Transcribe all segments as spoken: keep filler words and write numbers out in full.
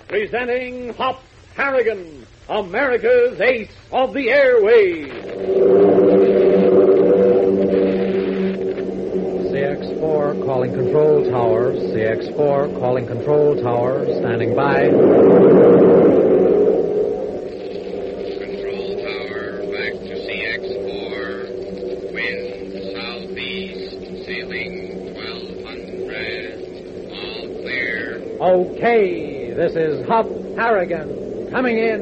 Presenting Hop Harrigan, America's ace of the airways. C X four calling control tower. C X four calling control tower. Standing by. Control tower, back to C X four. Wind southeast, sailing twelve hundred. All clear. Okay, this is Hop Harrigan coming in.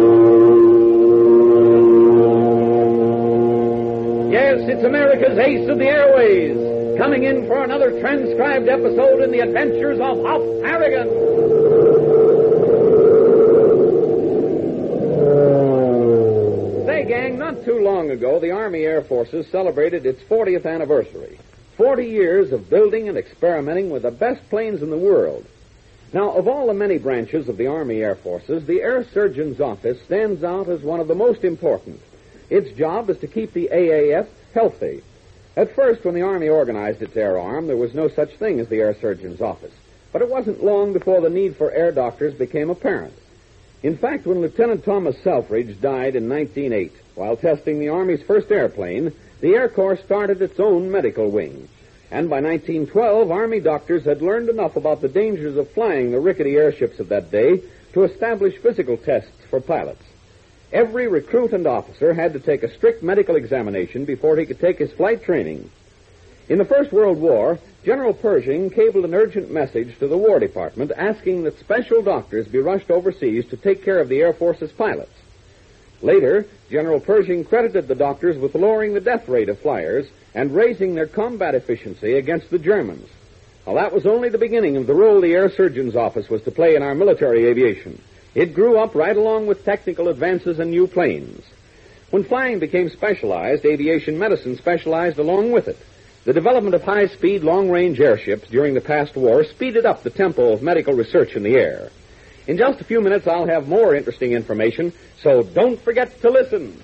Yes, it's America's ace of the airways, coming in for another transcribed episode in the adventures of Hop Harrigan. Say, gang, not too long ago, the Army Air Forces celebrated its fortieth anniversary. Forty years of building and experimenting with the best planes in the world. Now, of all the many branches of the Army Air Forces, the Air Surgeon's Office stands out as one of the most important. Its job is to keep the A A F healthy. At first, when the Army organized its air arm, there was no such thing as the Air Surgeon's Office. But it wasn't long before the need for air doctors became apparent. In fact, when Lieutenant Thomas Selfridge died in nineteen oh eight, while testing the Army's first airplane, the Air Corps started its own medical wing. And by nineteen twelve, Army doctors had learned enough about the dangers of flying the rickety airships of that day to establish physical tests for pilots. Every recruit and officer had to take a strict medical examination before he could take his flight training. In the First World War, General Pershing cabled an urgent message to the War Department asking that special doctors be rushed overseas to take care of the Air Force's pilots. Later, General Pershing credited the doctors with lowering the death rate of flyers and raising their combat efficiency against the Germans. Well, that was only the beginning of the role the Air Surgeon's Office was to play in our military aviation. It grew up right along with technical advances and new planes. When flying became specialized, aviation medicine specialized along with it. The development of high-speed, long-range airships during the past war speeded up the tempo of medical research in the air. In just a few minutes, I'll have more interesting information, so don't forget to listen.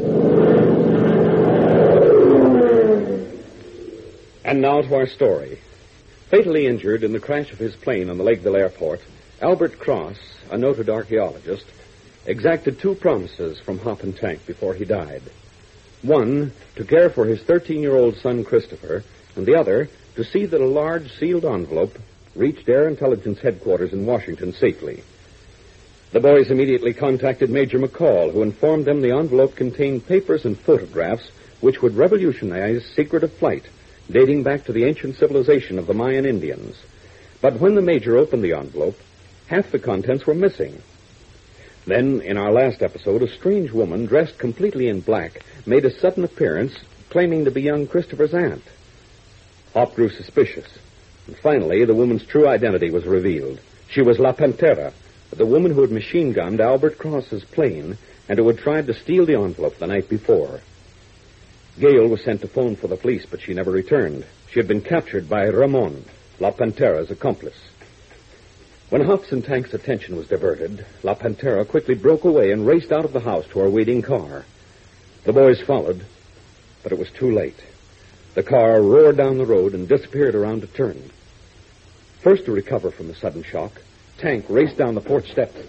And now to our story. Fatally injured in the crash of his plane on the Lakeville Airport, Albert Cross, a noted archaeologist, exacted two promises from Hop and Tank before he died. One, to care for his thirteen-year-old son, Christopher, and the other, to see that a large sealed envelope reached Air Intelligence Headquarters in Washington safely. The boys immediately contacted Major McCall, who informed them the envelope contained papers and photographs which would revolutionize secret of flight, dating back to the ancient civilization of the Mayan Indians. But when the Major opened the envelope, half the contents were missing. Then, in our last episode, a strange woman, dressed completely in black, made a sudden appearance, claiming to be young Christopher's aunt. Hop grew suspicious. And finally, the woman's true identity was revealed. She was La Pantera, the woman who had machine-gunned Albert Cross's plane and who had tried to steal the envelope the night before. Gail was sent to phone for the police, but she never returned. She had been captured by Ramon, La Pantera's accomplice. When Hop's and Tank's attention was diverted, La Pantera quickly broke away and raced out of the house to her waiting car. The boys followed, but it was too late. The car roared down the road and disappeared around a turn. First to recover from the sudden shock, Tank raced down the porch steps.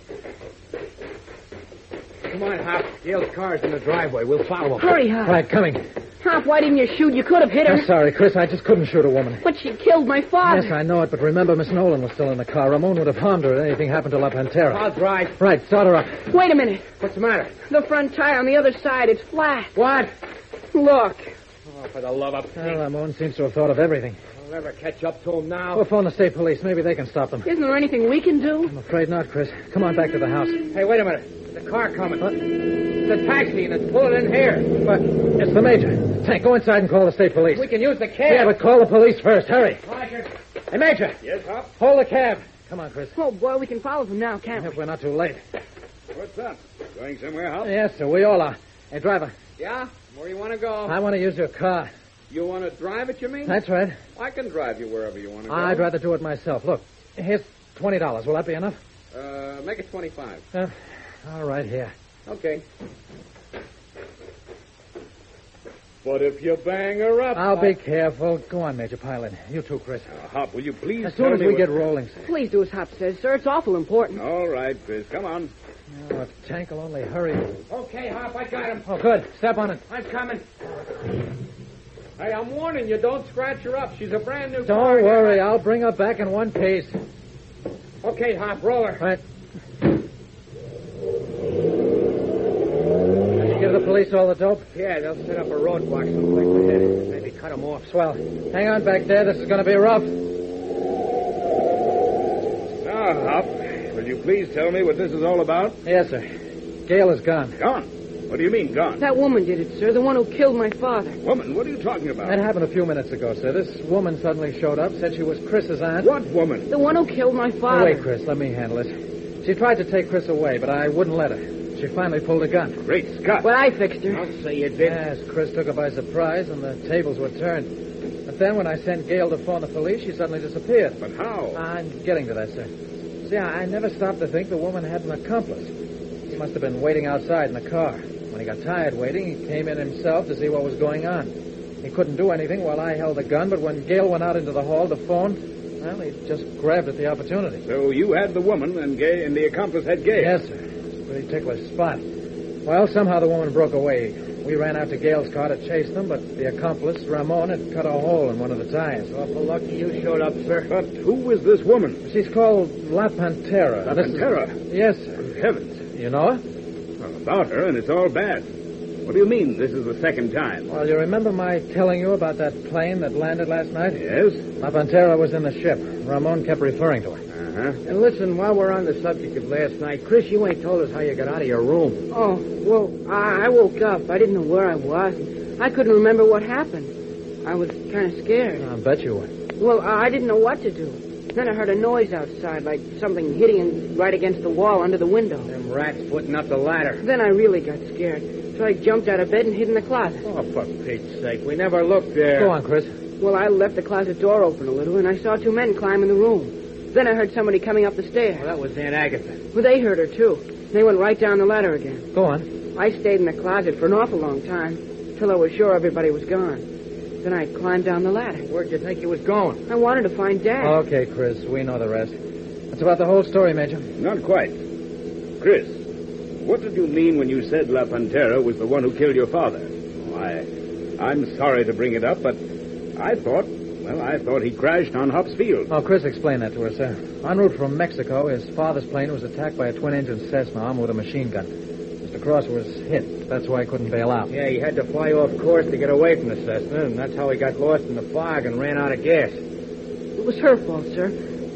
Come on, Hop. Gail's car's in the driveway. We'll follow him. Hurry, Hop. Right, coming. Hop, why didn't you shoot? You could have hit her. I'm sorry, Chris. I just couldn't shoot a woman. But she killed my father. Yes, I know it, but remember, Miss Nolan was still in the car. Ramon would have harmed her if anything happened to La Pantera. I'll drive. Right, start her up. Wait a minute. What's the matter? The front tire on the other side, it's flat. What? Look. Oh, for the love of Pete. Well, Ramon seems to have thought of everything. I'll never catch up to him now. We'll phone the state police. Maybe they can stop them. Isn't there anything we can do? I'm afraid not, Chris. Come on back to the house. Hey, wait a minute. There's a car coming. What? It's a taxi, and it's pulling in here. But it's the Major. Tank, go inside and call the state police. We can use the cab. Yeah, but call the police first. Hurry. Roger. Hey, Major. Yes, Hop? Hold the cab. Come on, Chris. Oh, boy, we can follow them now, can't If we? we're not too late. What's up? Going somewhere, Hop? Yes, sir. We all are. Hey, driver. Yeah? Where you want to go? I want to use your car. You want to drive it, you mean? That's right. I can drive you wherever you want to go. I'd rather do it myself. Look, here's twenty dollars. Will that be enough? Uh, make it twenty-five. Uh, all right, here. Okay. But if you bang her up... I'll be careful. Go on, Major Pilot. You too, Chris. Uh, Hop, will you please As tell soon as me we what- get rolling, sir. Please do as Hop says, sir. It's awful important. All right, Chris. Come on. Oh, if Tank will only hurry. Okay, Hop, I got him. Oh, good. Step on it. I'm coming. Hey, I'm warning you, don't scratch her up. She's a brand new car. Don't worry. I'll bring her back in one piece. Okay, Hop, roll her. Right. Give the police all the dope? Yeah, they'll set up a roadblock someplace ahead. Maybe cut them off. Swell. Hang on back there. This is going to be rough. Now, Hop, will you please tell me what this is all about? Yes, sir. Gail is gone. Gone? What do you mean, gone? That woman did it, sir. The one who killed my father. Woman, what are you talking about? That happened a few minutes ago, sir. This woman suddenly showed up, said she was Chris's aunt. What woman? The one who killed my Oh, father. wait, Chris. Let me handle it. She tried to take Chris away, but I wouldn't let her. She finally pulled a gun. Great Scott. But I fixed her. Don't say you did. Yes, Chris took her by surprise, and the tables were turned. But then when I sent Gail to phone the police, she suddenly disappeared. But how? I'm getting to that, sir. See, I I never stopped to think the woman had an accomplice. He must have been waiting outside in the car. When he got tired waiting, he came in himself to see what was going on. He couldn't do anything while I held the gun, but when Gail went out into the hall to phone, well, he just grabbed at the opportunity. So you had the woman, and Gay, and the accomplice had Gay. Yes, sir. It's a pretty ticklish spot. Well, somehow the woman broke away. We ran out to Gail's car to chase them, but the accomplice, Ramon, had cut a hole in one of the tires. Awful lucky you showed up, sir. But who was this woman? She's called La Pantera. La This is- Pantera? Yes, sir. Good heavens. You know her? Well, about her, and it's all bad. What do you mean this is the second time? Well, you remember my telling you about that plane that landed last night? Yes? La Pantera was in the ship. Ramon kept referring to her. Uh-huh. And listen, while we're on the subject of last night, Chris, you ain't told us how you got out of your room. Oh, well, I, I woke up. I didn't know where I was. I couldn't remember what happened. I was kind of scared. I'll bet you were. Well, I I didn't know what to do. Then I heard a noise outside, like something hitting right against the wall under the window. Them rats putting up the ladder. Then I really got scared. So I jumped out of bed and hid in the closet. Oh, for Pete's sake, we never looked there. Go on, Chris. Well, I left the closet door open a little, and I saw two men climb in the room. Then I heard somebody coming up the stairs. Well, that was Aunt Agatha. Well, they heard her, too. They went right down the ladder again. Go on. I stayed in the closet for an awful long time, till I was sure everybody was gone. Then I climbed down the ladder. Where'd you think you was going? I wanted to find Dad. Okay, Chris. We know the rest. That's about the whole story, Major. Not quite. Chris, what did you mean when you said La Pantera was the one who killed your father? I, I'm sorry to bring it up, but I thought, well, I thought he crashed on Hops Field. Oh, Chris explained that to her, sir. En route from Mexico, his father's plane was attacked by a twin-engine Cessna armed with a machine gun. Mister Cross was hit. That's why he couldn't bail out. Yeah, he had to fly off course to get away from the Cessna, and that's how he got lost in the fog and ran out of gas. It was her fault, sir.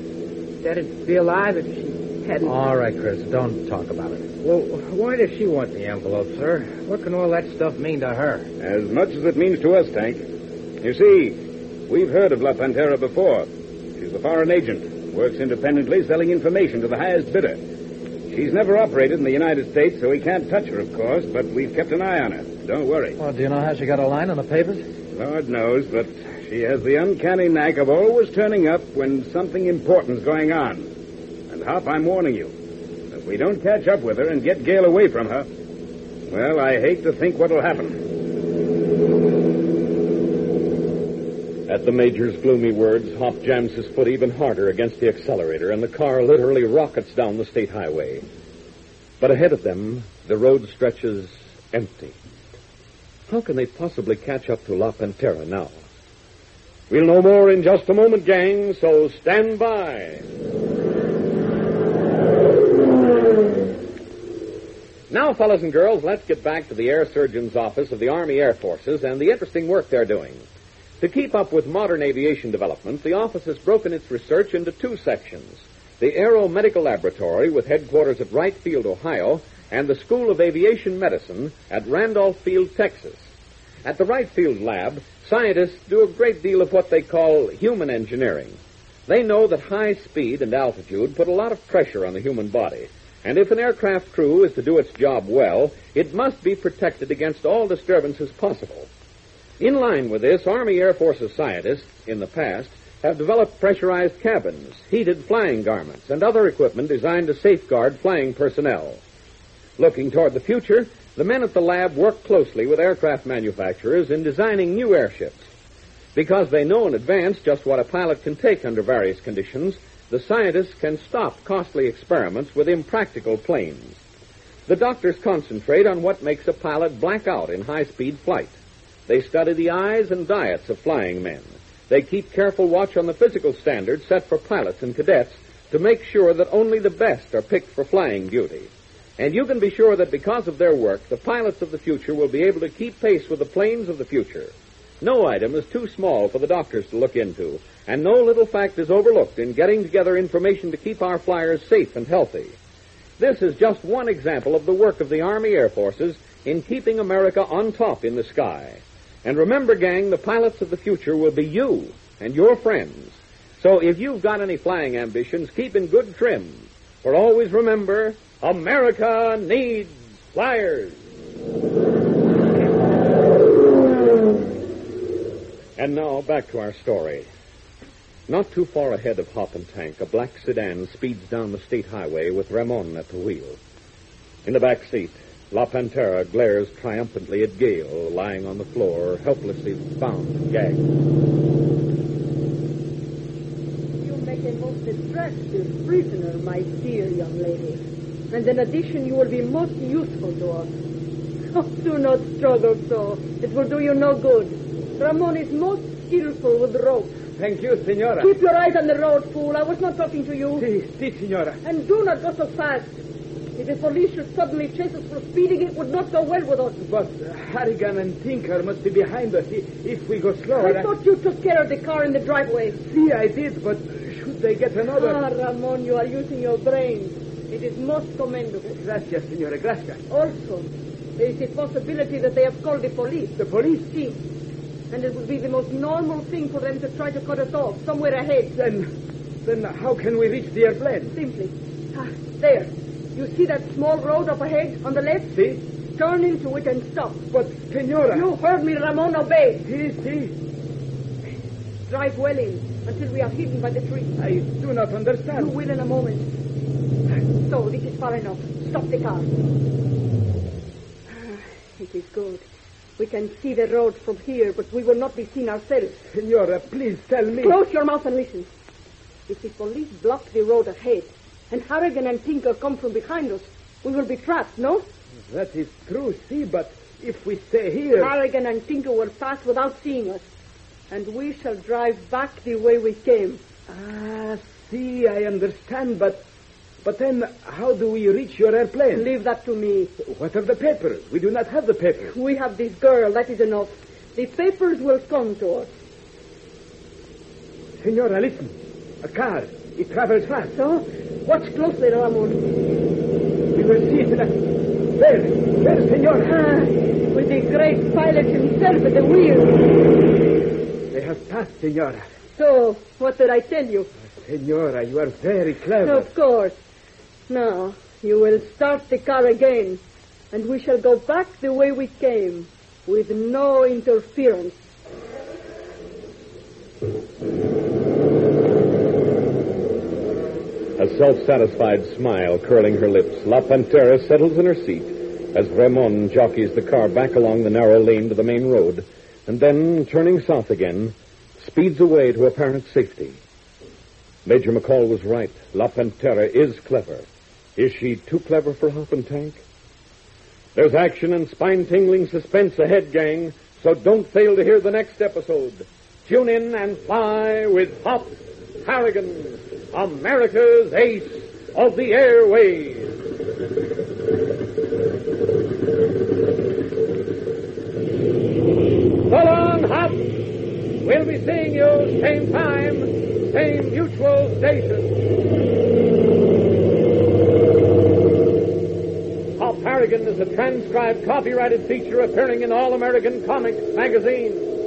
Dad'd be alive if she hadn't. All right, Chris. Don't talk about it. Well, why does she want the envelope, sir? What can all that stuff mean to her? As much as it means to us, Tank. You see, we've heard of La Pantera before. She's a foreign agent, works independently, selling information to the highest bidder. She's never operated in the United States, so we can't touch her, of course, but we've kept an eye on her. Don't worry. Well, do you know how she got a line on the papers? Lord knows, but she has the uncanny knack of always turning up when something important's going on. And, Hop, I'm warning you. If we don't catch up with her and get Gail away from her, well, I hate to think what'll happen. At the Major's gloomy words, Hop jams his foot even harder against the accelerator, and the car literally rockets down the state highway. But ahead of them, the road stretches empty. How can they possibly catch up to La Pantera now? We'll know more in just a moment, gang, so stand by. Now, fellas and girls, let's get back to the Air Surgeon's office of the Army Air Forces and the interesting work they're doing. To keep up with modern aviation development, the office has broken its research into two sections. The Aero Medical Laboratory, with headquarters at Wright Field, Ohio, and the School of Aviation Medicine at Randolph Field, Texas. At the Wright Field Lab, scientists do a great deal of what they call human engineering. They know that high speed and altitude put a lot of pressure on the human body, and if an aircraft crew is to do its job well, it must be protected against all disturbances possible. In line with this, Army Air Forces scientists, in the past, have developed pressurized cabins, heated flying garments, and other equipment designed to safeguard flying personnel. Looking toward the future, The men at the lab work closely with aircraft manufacturers in designing new airships. Because they know in advance just what a pilot can take under various conditions, the scientists can stop costly experiments with impractical planes. The doctors concentrate on what makes a pilot black out in high-speed flight. They study the eyes and diets of flying men. They keep careful watch on the physical standards set for pilots and cadets to make sure that only the best are picked for flying duty. And you can be sure that because of their work, the pilots of the future will be able to keep pace with the planes of the future. No item is too small for the doctors to look into, and no little fact is overlooked in getting together information to keep our flyers safe and healthy. This is just one example of the work of the Army Air Forces in keeping America on top in the sky. And remember, gang, the pilots of the future will be you and your friends. So if you've got any flying ambitions, keep in good trim. For always remember, America needs flyers. And now, back to our story. Not too far ahead of Hop and Tank, a black sedan speeds down the state highway with Ramon at the wheel. In the back seat, La Pantera glares triumphantly at Gale, lying on the floor, helplessly bound and gagged. You make a most attractive prisoner, my dear young lady. And in addition, you will be most useful to us. Oh, do not struggle so. It will do you no good. Ramon is most skillful with ropes. Thank you, senora. Keep your eyes on the road, fool. I was not talking to you. Si, si, senora. And do not go so fast. If the police should suddenly chase us for speeding, it would not go well with us. But uh, Harrigan and Tinker must be behind us if we go slower. I thought you took care of the car in the driveway. Si, I did, but should they get another... Ah, Ramon, you are using your brain. It is most commendable. Gracias, senora, gracias. Also, there is a possibility that they have called the police. The police? Si. And it would be the most normal thing for them to try to cut us off, somewhere ahead. Then, then how can we reach the airplane? Simply. Ah, there. You see that small road up ahead, on the left? Si. Turn into it and stop. But, senora... You heard me, Ramon, obey. Si, si. Drive well in, until we are hidden by the trees. I do not understand. You will in a moment. So, this is far enough. Stop the car. Ah, it is good. We can see the road from here, but we will not be seen ourselves. Senora, please tell me... Close your mouth and listen. If the police block the road ahead, and Harrigan and Tinker come from behind us, we will be trapped, no? That is true, see, but if we stay here... Harrigan and Tinker will pass without seeing us, and we shall drive back the way we came. Ah, see, I understand, but... But then, how do we reach your airplane? Leave that to me. What of the papers? We do not have the papers. We have this girl, that is enough. The papers will come to us. Senora, listen. A car. It travels fast. So? Watch closely, Ramon. We will see it in a... There. There, senora. Ah, with the great pilot himself at the wheel. They have passed, senora. So, what did I tell you? Senora, you are very clever. Of course. Now, you will start the car again, and we shall go back the way we came, with no interference. A self-satisfied smile curling her lips, La Pantera settles in her seat as Ramon jockeys the car back along the narrow lane to the main road, and then, turning south again, speeds away to apparent safety. Major McCall was right. La Pantera is clever. Is she too clever for Hop and Tank? There's action and spine-tingling suspense ahead, gang, so don't fail to hear the next episode. Tune in and fly with Hop Harrigan, America's ace of the airways. So long, Hop. We'll be seeing you same time, same mutual station. Hop Harrigan is a transcribed, copyrighted feature appearing in All American Comics magazine.